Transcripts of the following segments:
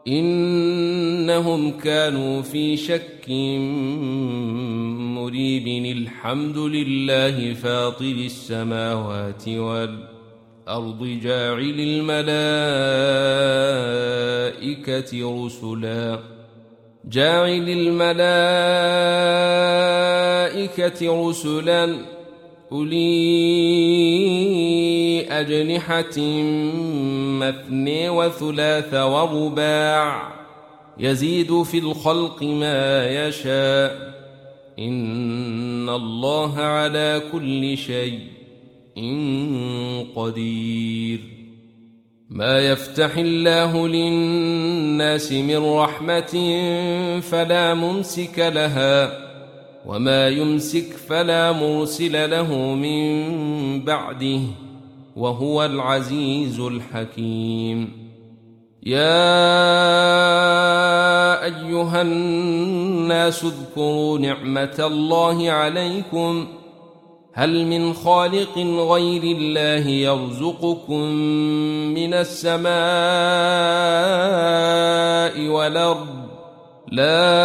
إنهم كانوا في شك مريب. الحمد لله فاطر السماوات والأرض جاعل الملائكة رسلا أولي أجنحة مثني وثلاث ورباع يزيد في الخلق ما يشاء إن الله على كل شيء قدير. ما يفتح الله للناس من رحمة فلا ممسك لها وما يمسك فلا مرسل له من بعده وهو العزيز الحكيم. يا أيها الناس اذكروا نعمة الله عليكم هل من خالق غير الله يرزقكم من السماء والأرض لا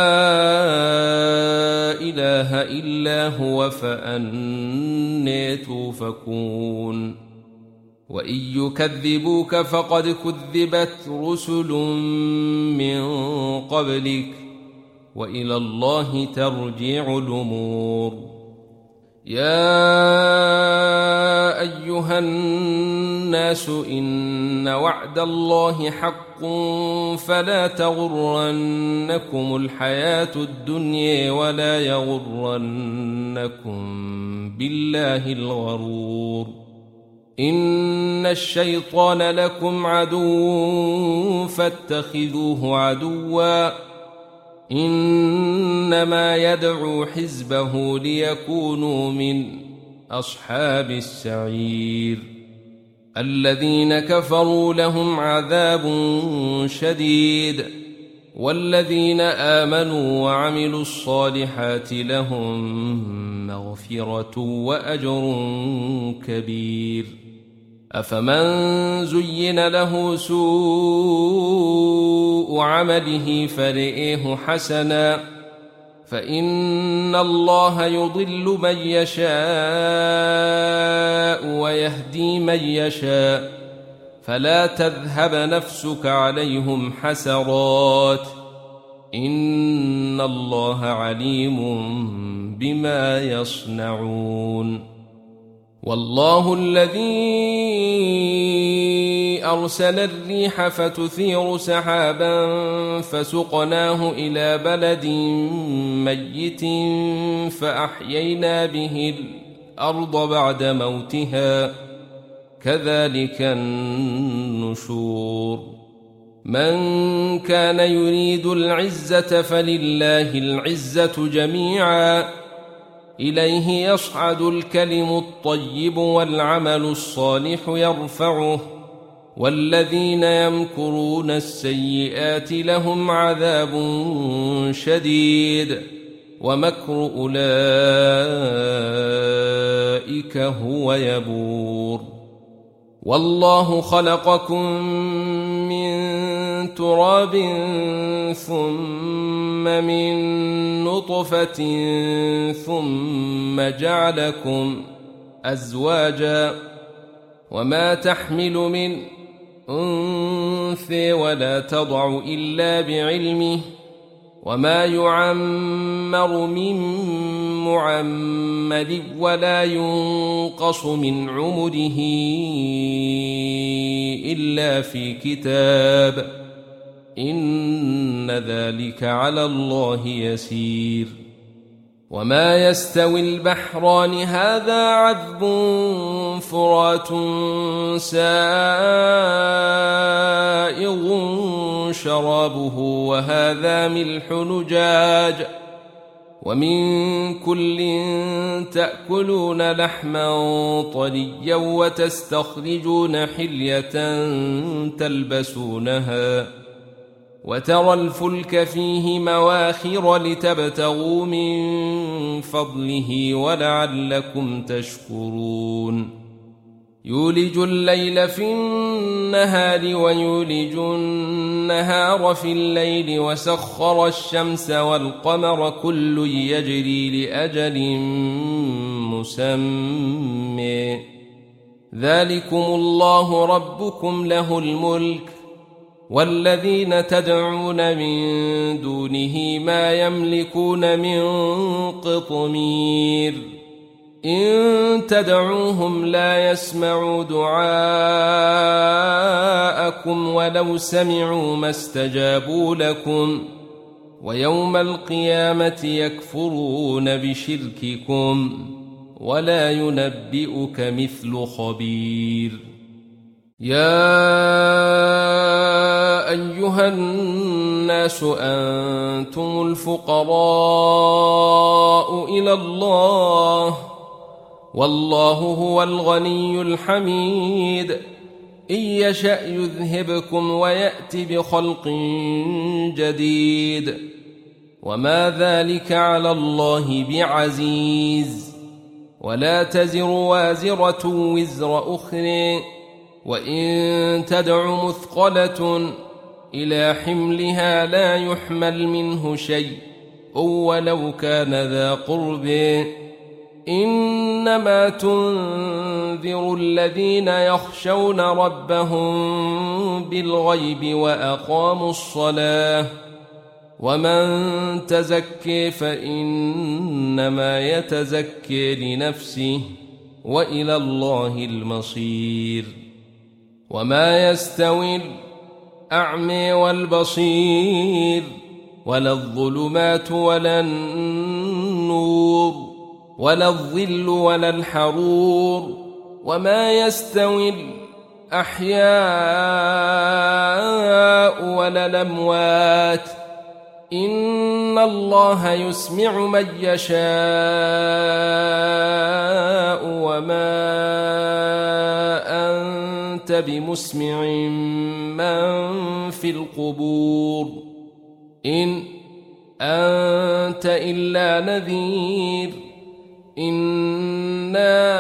إله إلا هو فأنى توفكون. وإن يكذبوك فقد كذبت رسل من قبلك وإلى الله ترجع الأمور. يا أيها الناس إن وعد الله حق فلا تغرنكم الحياة الدنيا ولا يغرنكم بالله الغرور. إن الشيطان لكم عدو فاتخذوه عدوا إنما يدعو حزبه ليكونوا من أصحاب السعير. الذين كفروا لهم عذاب شديد والذين آمنوا وعملوا الصالحات لهم مغفرة وأجر كبير. أفمن زين له سوء عمله فرئه حسنا فإن الله يضل من يشاء ويهدي من يشاء فلا تذهب نفسك عليهم حسرات إن الله عليم بما يصنعون. والله الذي أرسل الريح فتثير سحابا فسقناه إلى بلد ميت فأحيينا به الأرض بعد موتها كذلك النشور. من كان يريد العزة فلله العزة جميعا إليه يصعد الكلم الطيب والعمل الصالح يرفعه والذين يمكرون السيئات لهم عذاب شديد ومكر أولئك هو يبور. والله خلقكم من تراب ثم من نطفة ثم جعلكم أزواجا وما تحمل من أنثى ولا تضع إلا بعلمه وما يعمر من معمر ولا ينقص من عمره إلا في كتاب إن ذلك على الله يسير. وما يستوي البحران هذا عذب فرات سائغ شرابه وهذا ملح نجاج ومن كل تأكلون لحما طريا وتستخرجون حلية تلبسونها وترى الفلك فيه مواخر لتبتغوا من فضله ولعلكم تشكرون. يولج الليل في النهار ويولج النهار في الليل وسخر الشمس والقمر كل يجري لأجل مسمى ذلكم الله ربكم له الملك والذين تدعون من دونه ما يملكون من قطمير إن تدعوهم لا يسمعوا دعاءكم ولو سمعوا ما استجابوا لكم ويوم القيامة يكفرون بشرككم ولا ينبئك مثل خبير يا أيها الناس أنتم الفقراء إلى الله والله هو الغني الحميد إن يشأ يذهبكم ويأت بخلق جديد وما ذلك على الله بعزيز ولا تزر وازرة وزر أخرى وإن تدع مثقلة إلى حملها لا يحمل منه شيء ولو كان ذا قرب إنما تنذر الذين يخشون ربهم بالغيب وأقاموا الصلاة ومن تزكي فإنما يتزكي لنفسه وإلى الله المصير وما يستوي الأعمى والبصير ولا الظلمات ولا النور ولا الظل ولا الحرور وما يستوي الأحياء ولا الأموات إن الله يسمع من يشاء وما أنت بمسمع من في القبور إن أنت إلا نذير إنا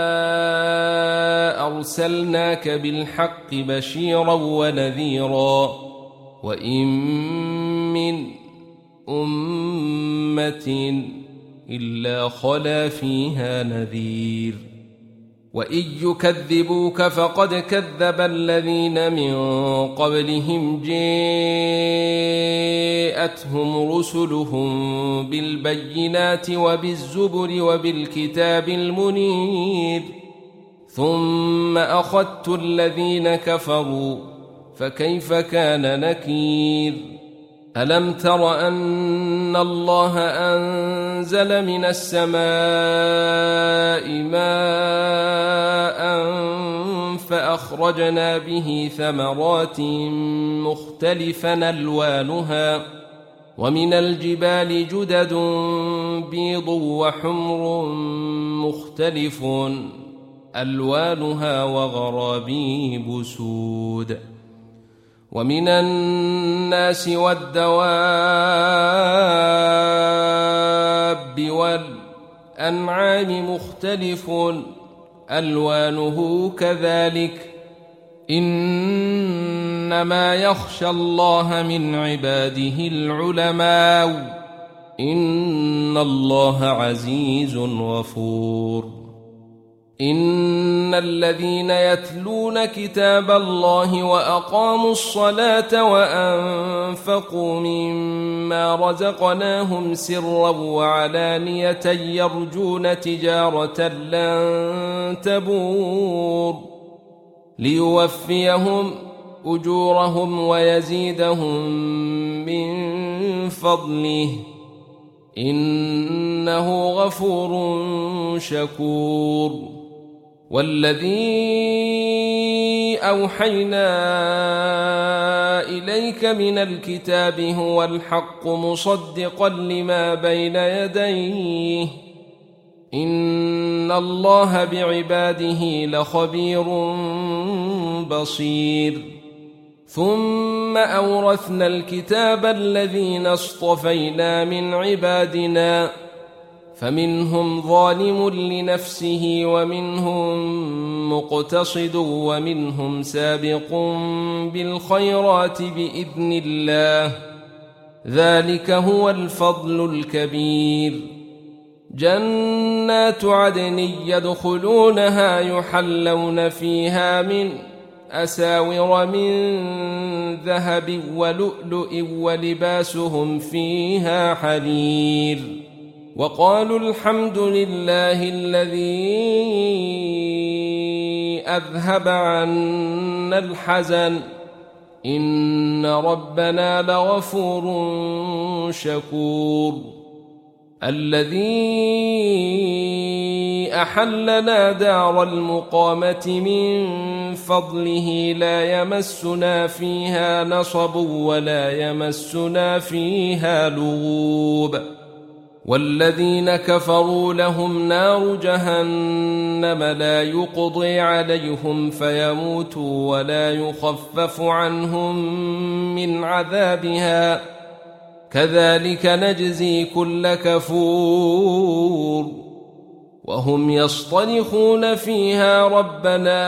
أرسلناك بالحق بشيرا ونذيرا وإن من أمة إلا خلا فيها نذير وإن يكذبوك فقد كذب الذين من قبلهم جاءتهم رسلهم بالبينات وبالزبر وبالكتاب المنير ثم أخذت الذين كفروا فكيف كان نكير ألم تر أن الله أنزل من السماء ماء فأخرجنا به ثمرات مختلفا ألوانها ومن الجبال جدد بيض وحمر مختلف ألوانها وغرابيب سود ومن الناس والدواب والأنعام مختلف ألوانه كذلك إنما يخشى الله من عباده العلماء إن الله عزيز غفور إن الذين يتلون كتاب الله وأقاموا الصلاة وأنفقوا مما رزقناهم سرا وعلانية يرجون تجارة لن تبور ليوفيهم أجورهم ويزيدهم من فضله إنه غفور شكور والذي أوحينا إليك من الكتاب هو الحق مصدقا لما بين يديه إن الله بعباده لخبير بصير ثم أورثنا الكتاب الذين اصطفينا من عبادنا فمنهم ظالم لنفسه ومنهم مقتصد ومنهم سابق بالخيرات بإذن الله، ذلك هو الفضل الكبير. جنات عدن يدخلونها يحلون فيها من أساور من ذهب ولؤلؤ ولباسهم فيها حرير. وقالوا الحمد لله الذي أذهب عنا الحزن إن ربنا لغفور شكور. الذي أحلنا دار المقامة من فضله لا يمسنا فيها نصب ولا يمسنا فيها لغوب. والذين كفروا لهم نار جهنم لا يقضي عليهم فيموتوا ولا يخفف عنهم من عذابها كذلك نجزي كل كفور. وهم يصطرخون فيها ربنا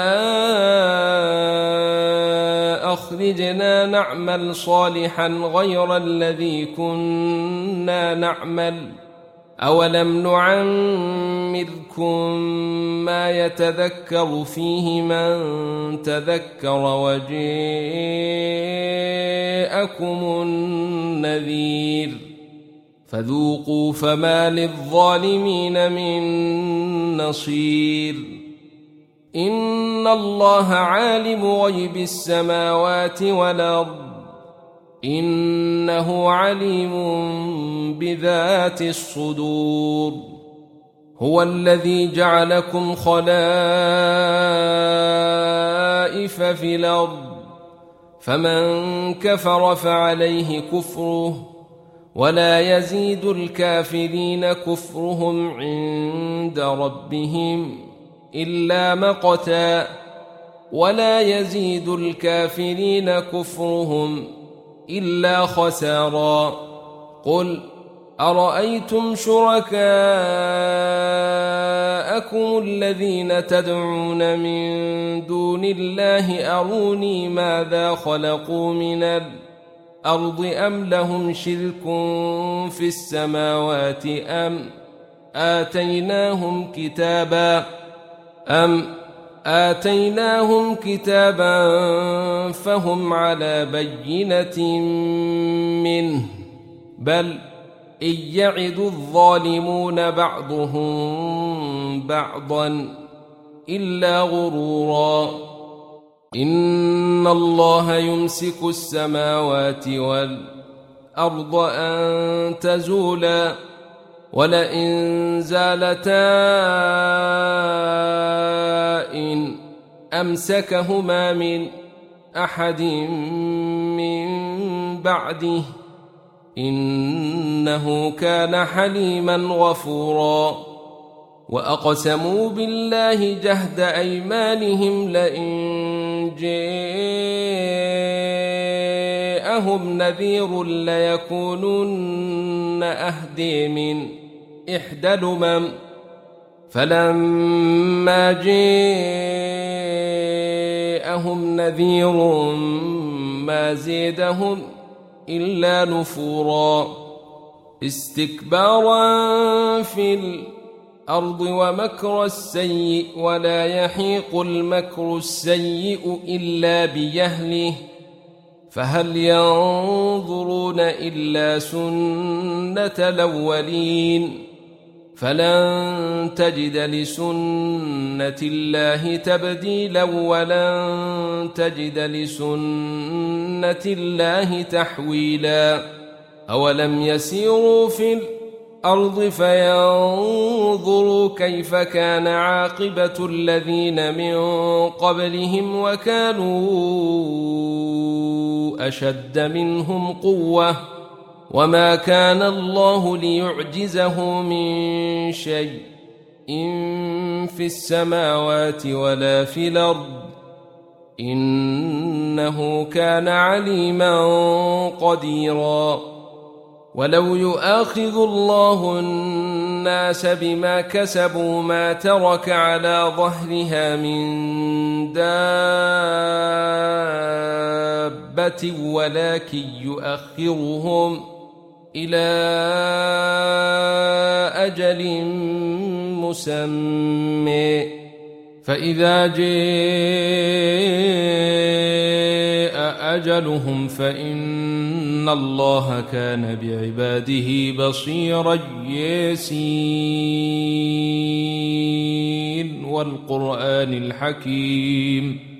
أخرجنا نعمل صالحا غير الذي كنا نعمل أولم نعمركم ما يتذكر فيه من تذكر وجاءكم النذير فذوقوا فما للظالمين من نصير. إن الله عالم غيب السماوات والأرض إنه عليم بذات الصدور. هو الذي جعلكم خلائف في الأرض فمن كفر فعليه كفره ولا يزيد الكافرين كفرهم عند ربهم إلا مقتا ولا يزيد الكافرين كفرهم إلا خسارا. قل أرأيتم شركاءكم الذين تدعون من دون الله أروني ماذا خلقوا من الأرض أم لهم شرك في السماوات أم آتيناهم كتابا فهم على بينة منه بل إن يعد الظالمون بعضهم بعضا إلا غرورا. إن الله يمسك السماوات والأرض أن تزولا ولئن زالتا إن أمسكهما من أحد من بعده إنه كان حليما غفورا. وأقسموا بالله جهد أيمانهم لئن جاءهم نذير ليكونن أهدي من إحدى الأمم فلما جاءهم نذير ما زادهم إلا نفورا استكبارا في الأرض ومكر السيء ولا يحيق المكر السيء إلا بأهله فهل ينظرون إلا سنة الأولين فلن تجد لسنة الله تبديلا ولن تجد لسنة الله تحويلا. أولم يسيروا في الأرض فينظروا كيف كان عاقبة الذين من قبلهم وكانوا أشد منهم قوة وما كان الله ليعجزه من شيء إن في السماوات ولا في الأرض إنه كان عليما قديرا. ولو يؤاخذ الله الناس بما كسبوا ما ترك على ظهرها من دابة ولكن يؤخرهم إلى أجل مسمى فإذا جاء أجلهم فإن الله كان بعباده بصيرا ياسين والقرآن الحكيم